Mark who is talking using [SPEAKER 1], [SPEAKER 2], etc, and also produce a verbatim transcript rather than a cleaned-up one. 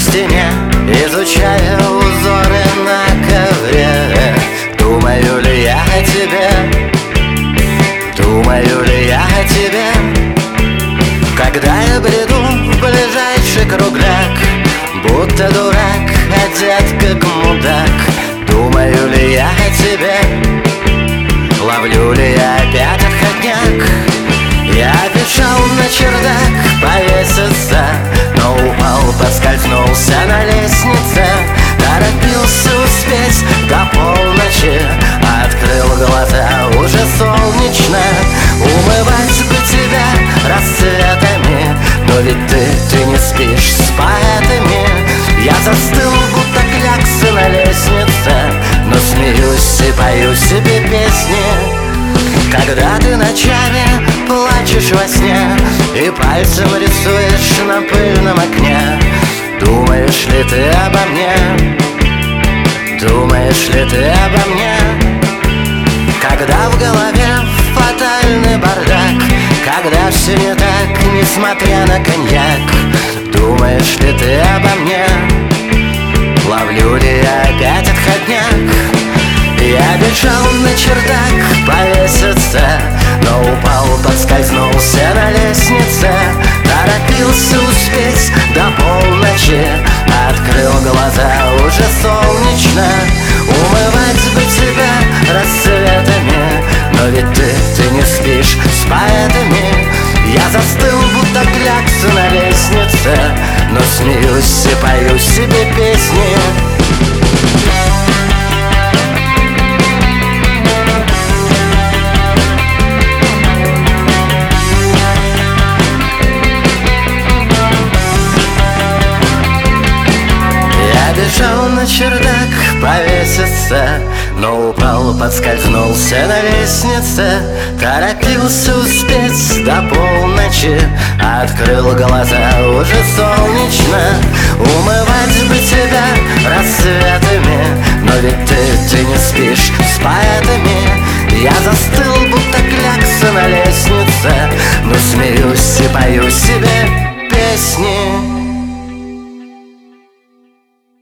[SPEAKER 1] к стене, изучая узоры на ковре. Думаю ли я о тебе, думаю ли я о тебе, когда я бреду в ближайший кругляк, будто дурак, одет как мудак. Думаю ли я о тебе, ловлю ли я опять отходняк. Я бежал на чердак повеситься, но упал, поскользнулся на лестнице. Торопился успеть до полночи, открыл глаза, уже солнечно. Умывать бы тебя рассветами, но ведь ты, ты не спишь с поэтами. Я застыл, будто кляксы на лестнице, но смеюсь и пою себе песни. Когда ты ночами плачешь во сне и пальцем рисуешь на пыльном окне, думаешь ли ты обо мне, думаешь ли ты обо мне? Когда в голове фатальный бардак, когда все не так, несмотря на коньяк, думаешь ли ты обо мне, ловлю ли я опять отходняк? Я бежал на чердак повеситься, но упал, поскользнулся на лестнице. Торопился успеть до полночи, открыл глаза, уже солнечно. Умывать бы тебя рассветами, но ведь ты, ты не спишь с поэтами. Я застыл, будто кляксы на лестнице, но смеюсь и пою себе песни. Бежал на чердак повеситься, но упал, поскользнулся на лестнице. Торопился успеть до полночи, открыл глаза, уже солнечно. Умывать бы тебя рассветами, но ведь ты, ты не спишь с поэтами. Я застыл, будто клякса на лестнице, но смеюсь и пою себе песни.